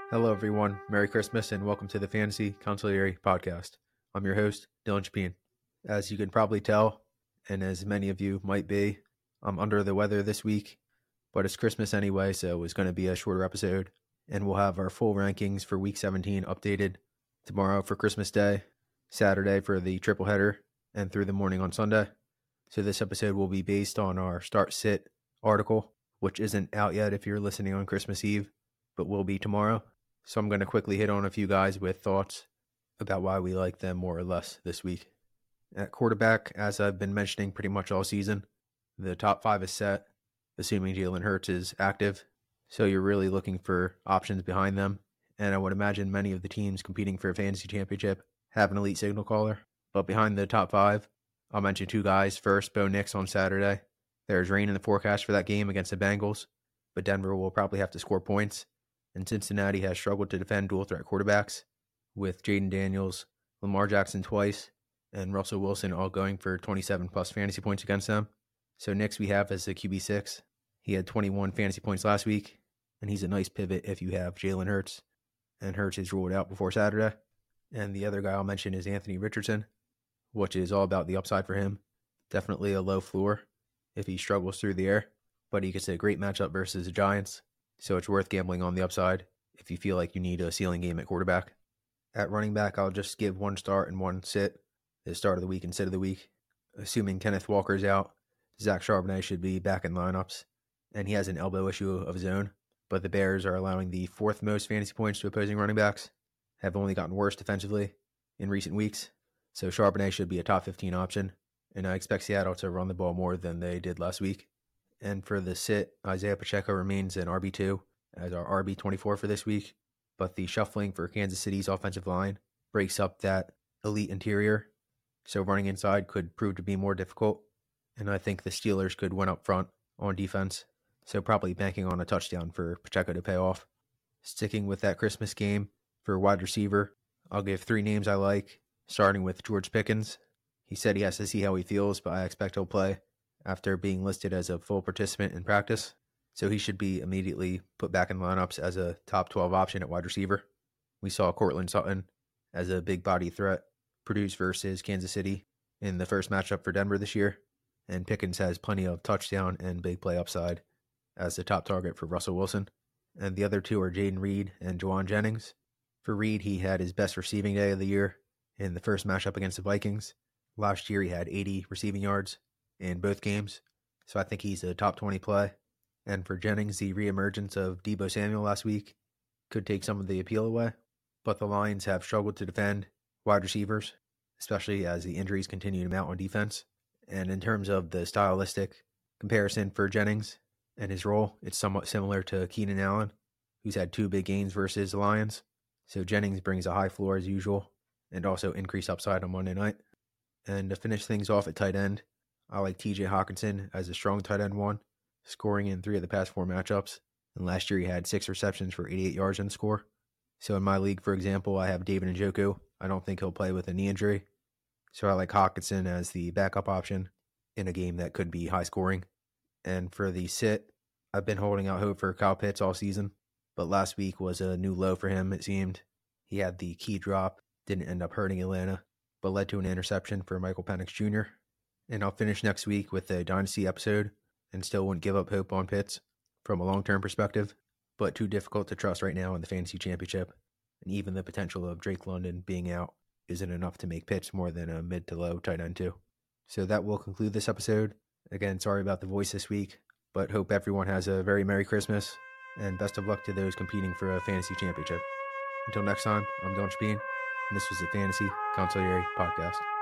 Hello, everyone. Merry Christmas and welcome to the Fantasy Consigliere Podcast. I'm your host, Dylan Chapin. As you can probably tell, and as many of you might be, I'm under the weather this week, but it's Christmas anyway, so it's going to be a shorter episode. And we'll have our full rankings for Week 17 updated tomorrow for Christmas Day, Saturday for the triple header, and through the morning on Sunday. So this episode will be based on our start-sit article, which isn't out yet if you're listening on Christmas Eve, but will be tomorrow. So I'm going to quickly hit on a few guys with thoughts about why we like them more or less this week. At quarterback, as I've been mentioning pretty much all season, the top 5 is set, assuming Jalen Hurts is active. So you're really looking for options behind them. And I would imagine many of the teams competing for a fantasy championship have an elite signal caller. But behind the top 5, I'll mention 2 guys. First, Bo Nix on Saturday. There's rain in the forecast for that game against the Bengals, but Denver will probably have to score points. And Cincinnati has struggled to defend dual threat quarterbacks, with Jaden Daniels, Lamar Jackson twice, and Russell Wilson all going for 27 plus fantasy points against them. So Nix we have as the QB6. He had 21 fantasy points last week, and he's a nice pivot if you have Jalen Hurts, and Hurts is ruled out before Saturday. And the other guy I'll mention is Anthony Richardson, which is all about the upside for him. Definitely a low floor if he struggles through the air, but he gets a great matchup versus the Giants. So it's worth gambling on the upside if you feel like you need a ceiling game at quarterback. At running back, I'll just give 1 start and 1 sit, the start of the week and sit of the week. Assuming Kenneth Walker's out, Zach Charbonnet should be back in lineups, and he has an elbow issue of his own. But the Bears are allowing the 4th most fantasy points to opposing running backs, have only gotten worse defensively in recent weeks. So Charbonnet should be a top 15 option, and I expect Seattle to run the ball more than they did last week. And for the sit, Isaiah Pacheco remains an RB2 as our RB24 for this week. But the shuffling for Kansas City's offensive line breaks up that elite interior. So running inside could prove to be more difficult. And I think the Steelers could win up front on defense. So probably banking on a touchdown for Pacheco to pay off. Sticking with that Christmas game for wide receiver, I'll give 3 names I like, starting with George Pickens. He said he has to see how he feels, but I expect he'll play after being listed as a full participant in practice. So he should be immediately put back in lineups as a top 12 option at wide receiver. We saw Courtland Sutton as a big body threat produce versus Kansas City in the first matchup for Denver this year. And Pickens has plenty of touchdown and big play upside as the top target for Russell Wilson. And the other 2 are Jaden Reed and Juwan Jennings. For Reed, he had his best receiving day of the year in the first matchup against the Vikings. Last year, he had 80 receiving yards in both games, so I think he's a top 20 play. And for Jennings, the reemergence of Deebo Samuel last week could take some of the appeal away, but the Lions have struggled to defend wide receivers, especially as the injuries continue to mount on defense. And in terms of the stylistic comparison for Jennings and his role, it's somewhat similar to Keenan Allen, who's had 2 big gains versus the Lions. So Jennings brings a high floor as usual, and also increased upside on Monday night. And to finish things off at tight end, I like TJ Hawkinson as a strong tight end 1, scoring in 3 of the past 4 matchups. And last year he had 6 receptions for 88 yards in the score. So in my league, for example, I have David Njoku. I don't think he'll play with a knee injury. So I like Hawkinson as the backup option in a game that could be high scoring. And for the sit, I've been holding out hope for Kyle Pitts all season. But last week was a new low for him, it seemed. He had the key drop, didn't end up hurting Atlanta, but led to an interception for Michael Penix Jr. And I'll finish next week with a Dynasty episode and still wouldn't give up hope on Pitts from a long-term perspective, but too difficult to trust right now in the Fantasy Championship. And even the potential of Drake London being out isn't enough to make Pitts more than a mid to low tight end 2. So that will conclude this episode. Again, sorry about the voice this week, but hope everyone has a very Merry Christmas and best of luck to those competing for a Fantasy Championship. Until next time, I'm Dylan Chapin, and this was the Fantasy Consigliere Podcast.